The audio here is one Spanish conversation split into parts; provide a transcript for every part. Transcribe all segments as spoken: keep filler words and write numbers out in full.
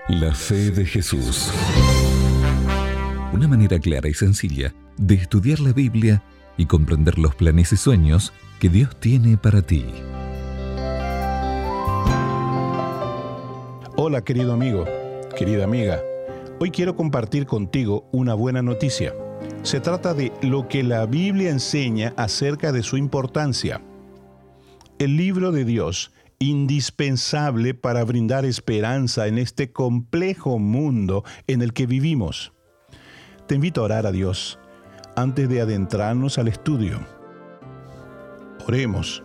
La fe de Jesús. Una manera clara y sencilla de estudiar la Biblia y comprender los planes y sueños que Dios tiene para ti. Hola, querido amigo, querida amiga. Hoy quiero compartir contigo una buena noticia. Se trata de lo que la Biblia enseña acerca de su importancia. El libro de Dios, indispensable para brindar esperanza en este complejo mundo en el que vivimos. Te invito a orar a Dios antes de adentrarnos al estudio. Oremos.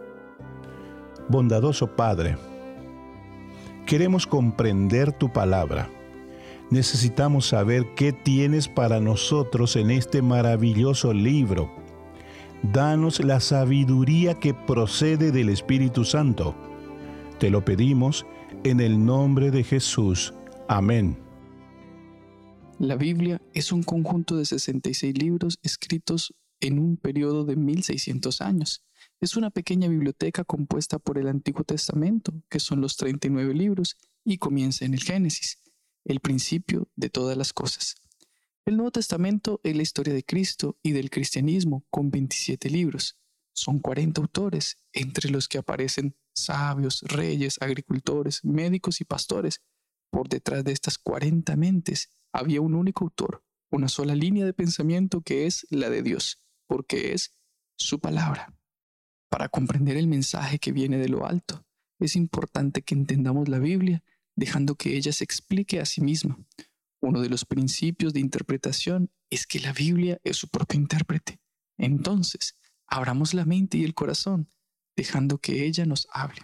Bondadoso Padre, queremos comprender tu palabra. Necesitamos saber qué tienes para nosotros en este maravilloso libro. Danos la sabiduría que procede del Espíritu Santo. Te lo pedimos en el nombre de Jesús. Amén. La Biblia es un conjunto de sesenta y seis libros escritos en un periodo de mil seiscientos años. Es una pequeña biblioteca compuesta por el Antiguo Testamento, que son los treinta y nueve libros, y comienza en el Génesis, el principio de todas las cosas. El Nuevo Testamento es la historia de Cristo y del cristianismo, con veintisiete libros. Son cuarenta autores, entre los que aparecen sabios, reyes, agricultores, médicos y pastores. Por detrás de estas cuarenta mentes había un único autor, una sola línea de pensamiento que es la de Dios, porque es su palabra. Para comprender el mensaje que viene de lo alto, es importante que entendamos la Biblia, dejando que ella se explique a sí misma. Uno de los principios de interpretación es que la Biblia es su propio intérprete. Entonces, abramos la mente y el corazón, dejando que ella nos hable.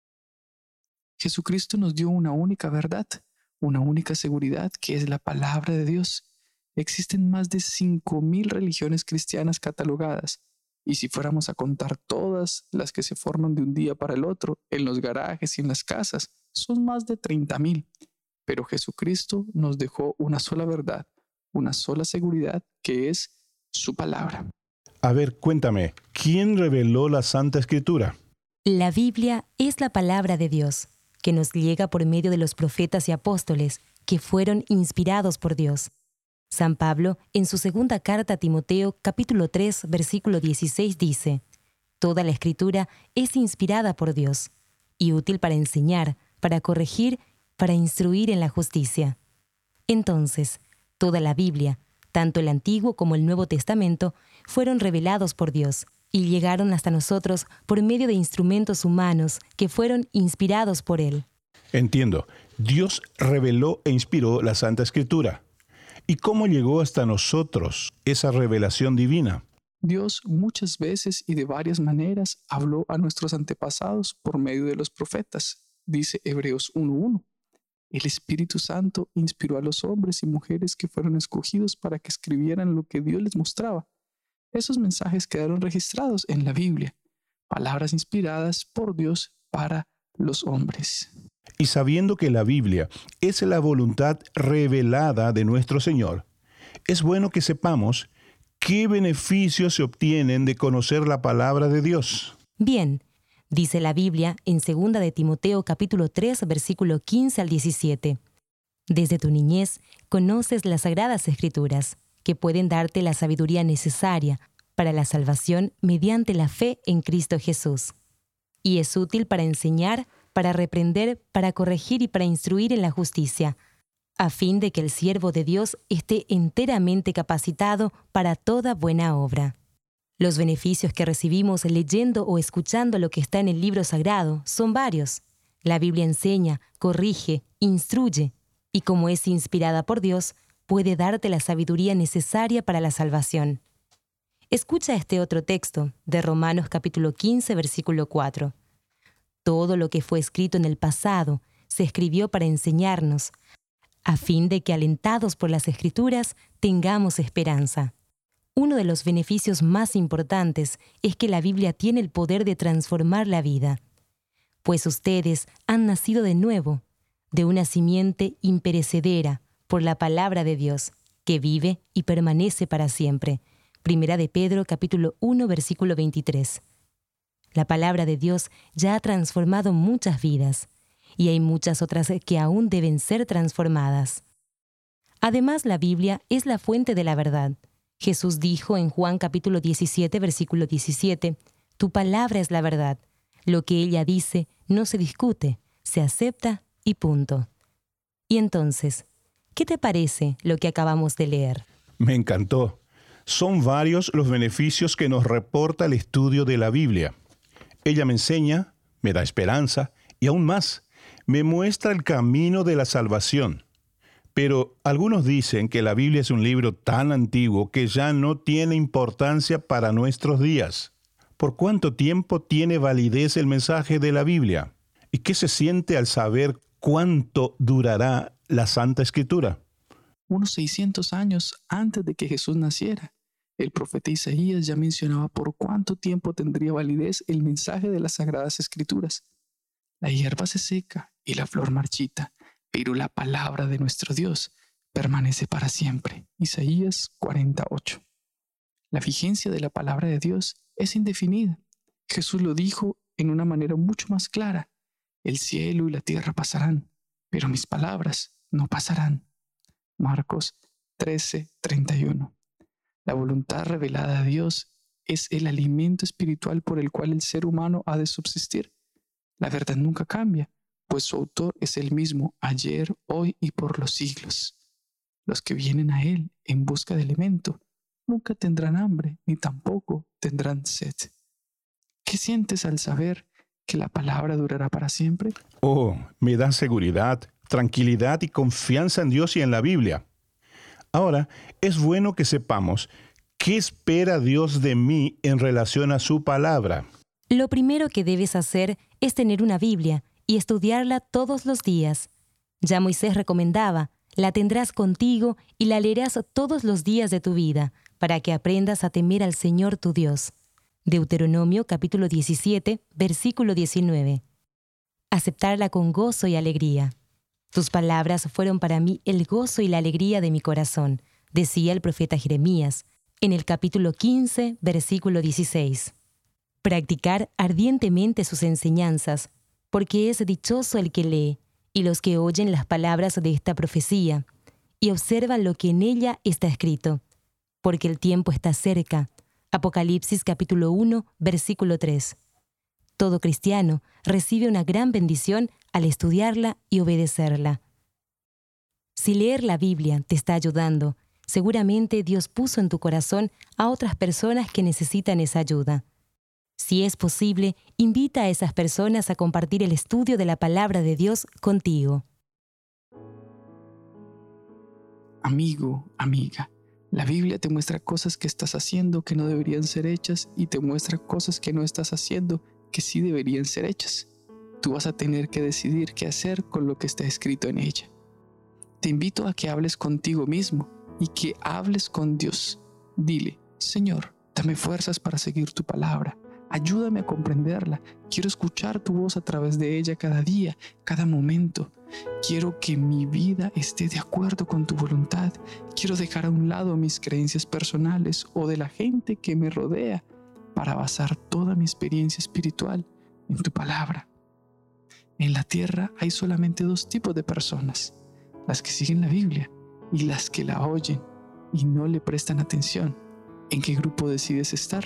Jesucristo nos dio una única verdad, una única seguridad, que es la palabra de Dios. Existen más de cinco mil religiones cristianas catalogadas, y si fuéramos a contar todas las que se forman de un día para el otro, en los garajes y en las casas, son más de treinta mil. Pero Jesucristo nos dejó una sola verdad, una sola seguridad, que es su palabra. A ver, cuéntame, ¿quién reveló la Santa Escritura? La Biblia es la palabra de Dios, que nos llega por medio de los profetas y apóstoles, que fueron inspirados por Dios. San Pablo, en su segunda carta a Timoteo, capítulo tres, versículo dieciséis, dice: «Toda la Escritura es inspirada por Dios, y útil para enseñar, para corregir, para instruir en la justicia». Entonces, toda la Biblia, tanto el Antiguo como el Nuevo Testamento, fueron revelados por Dios y llegaron hasta nosotros por medio de instrumentos humanos que fueron inspirados por Él. Entiendo. Dios reveló e inspiró la Santa Escritura. ¿Y cómo llegó hasta nosotros esa revelación divina? Dios muchas veces y de varias maneras habló a nuestros antepasados por medio de los profetas. Dice Hebreos uno uno. El Espíritu Santo inspiró a los hombres y mujeres que fueron escogidos para que escribieran lo que Dios les mostraba. Esos mensajes quedaron registrados en la Biblia, palabras inspiradas por Dios para los hombres. Y sabiendo que la Biblia es la voluntad revelada de nuestro Señor, es bueno que sepamos qué beneficios se obtienen de conocer la palabra de Dios. Bien, dice la Biblia en segunda de Timoteo capítulo tres, versículo quince al diecisiete. Desde tu niñez conoces las sagradas Escrituras, que pueden darte la sabiduría necesaria para la salvación mediante la fe en Cristo Jesús. Y es útil para enseñar, para reprender, para corregir y para instruir en la justicia, a fin de que el siervo de Dios esté enteramente capacitado para toda buena obra. Los beneficios que recibimos leyendo o escuchando lo que está en el libro sagrado son varios. La Biblia enseña, corrige, instruye, y como es inspirada por Dios, puede darte la sabiduría necesaria para la salvación. Escucha este otro texto de Romanos capítulo quince, versículo cuatro. Todo lo que fue escrito en el pasado se escribió para enseñarnos, a fin de que, alentados por las Escrituras, tengamos esperanza. Uno de los beneficios más importantes es que la Biblia tiene el poder de transformar la vida, pues ustedes han nacido de nuevo, de una simiente imperecedera, por la palabra de Dios, que vive y permanece para siempre. Primera de Pedro, capítulo uno, versículo veintitrés. La palabra de Dios ya ha transformado muchas vidas. y hay muchas otras que aún deben ser transformadas. Además, la Biblia es la fuente de la verdad. Jesús dijo en Juan capítulo diecisiete, versículo diecisiete, «Tu palabra es la verdad. Lo que ella dice no se discute, se acepta y punto». Y entonces, ¿qué te parece lo que acabamos de leer? Me encantó. Son varios los beneficios que nos reporta el estudio de la Biblia. Ella me enseña, me da esperanza y aún más, me muestra el camino de la salvación. Pero algunos dicen que la Biblia es un libro tan antiguo que ya no tiene importancia para nuestros días. ¿Por cuánto tiempo tiene validez el mensaje de la Biblia? ¿Y qué se siente al saber cuánto durará la Santa Escritura? Unos seiscientos años antes de que Jesús naciera, el profeta Isaías ya mencionaba por cuánto tiempo tendría validez el mensaje de las Sagradas Escrituras. La hierba se seca y la flor marchita, pero la palabra de nuestro Dios permanece para siempre. Isaías cuarenta y ocho. La vigencia de la palabra de Dios es indefinida. Jesús lo dijo en una manera mucho más clara. El cielo y la tierra pasarán, pero mis palabras no pasarán. Marcos trece, treinta y uno. La voluntad revelada de Dios es el alimento espiritual por el cual el ser humano ha de subsistir. La verdad nunca cambia, pues su autor es el mismo ayer, hoy y por los siglos. Los que vienen a él en busca de alimento nunca tendrán hambre ni tampoco tendrán sed. ¿Qué sientes al saber que la palabra durará para siempre? Oh, me da seguridad, tranquilidad y confianza en Dios y en la Biblia. Ahora, es bueno que sepamos qué espera Dios de mí en relación a su palabra. Lo primero que debes hacer es tener una Biblia y estudiarla todos los días. Ya Moisés recomendaba, la tendrás contigo y la leerás todos los días de tu vida, para que aprendas a temer al Señor tu Dios. Deuteronomio capítulo diecisiete, versículo diecinueve. Aceptarla con gozo y alegría. Tus palabras fueron para mí el gozo y la alegría de mi corazón, decía el profeta Jeremías, en el capítulo quince, versículo dieciséis. Practicar ardientemente sus enseñanzas, porque es dichoso el que lee, y los que oyen las palabras de esta profecía, y observan lo que en ella está escrito, porque el tiempo está cerca. Apocalipsis capítulo uno, versículo tres. Todo cristiano recibe una gran bendición al estudiarla y obedecerla. Si leer la Biblia te está ayudando, seguramente Dios puso en tu corazón a otras personas que necesitan esa ayuda. Si es posible, invita a esas personas a compartir el estudio de la palabra de Dios contigo. Amigo, amiga, la Biblia te muestra cosas que estás haciendo que no deberían ser hechas y te muestra cosas que no estás haciendo que sí deberían ser hechas. Tú vas a tener que decidir qué hacer con lo que está escrito en ella. Te invito a que hables contigo mismo y que hables con Dios. Dile, Señor, dame fuerzas para seguir tu palabra. Ayúdame a comprenderla. Quiero escuchar tu voz a través de ella cada día, cada momento. Quiero que mi vida esté de acuerdo con tu voluntad. Quiero dejar a un lado mis creencias personales o de la gente que me rodea para basar toda mi experiencia espiritual en tu palabra. En la tierra hay solamente dos tipos de personas: las que siguen la Biblia y las que la oyen y no le prestan atención. ¿En qué grupo decides estar?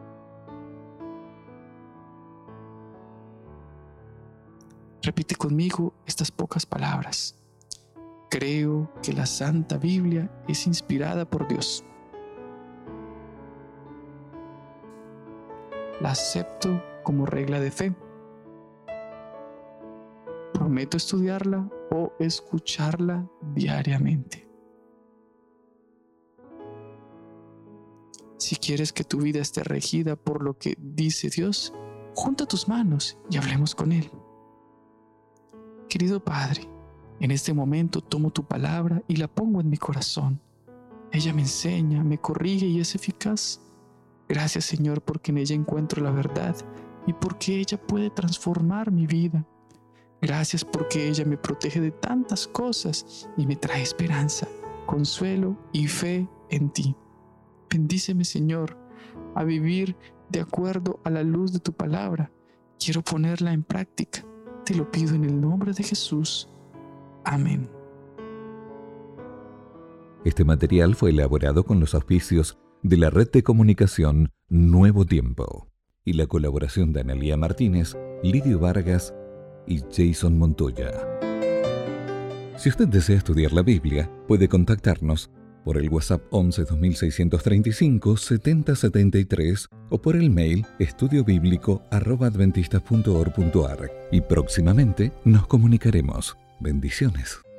Repite conmigo estas pocas palabras. Creo que la Santa Biblia es inspirada por Dios. La acepto como regla de fe. Prometo estudiarla o escucharla diariamente. Si quieres que tu vida esté regida por lo que dice Dios, junta tus manos y hablemos con Él. Querido Padre, en este momento tomo tu palabra y la pongo en mi corazón. Ella me enseña, me corrige y es eficaz. Gracias, Señor, porque en ella encuentro la verdad y porque ella puede transformar mi vida. Gracias porque ella me protege de tantas cosas y me trae esperanza, consuelo y fe en ti. Bendíceme, Señor, a vivir de acuerdo a la luz de tu palabra. Quiero ponerla en práctica. Te lo pido en el nombre de Jesús. Amén. Este material fue elaborado con los auspicios de la red de comunicación Nuevo Tiempo y la colaboración de Analía Martínez, Lidio Vargas y Jason Montoya. Si usted desea estudiar la Biblia, puede contactarnos por el WhatsApp once dos mil seiscientos treinta y cinco setenta setenta y tres o por el mail estudiobíblico arroba adventistas punto org punto ar y próximamente nos comunicaremos. Bendiciones.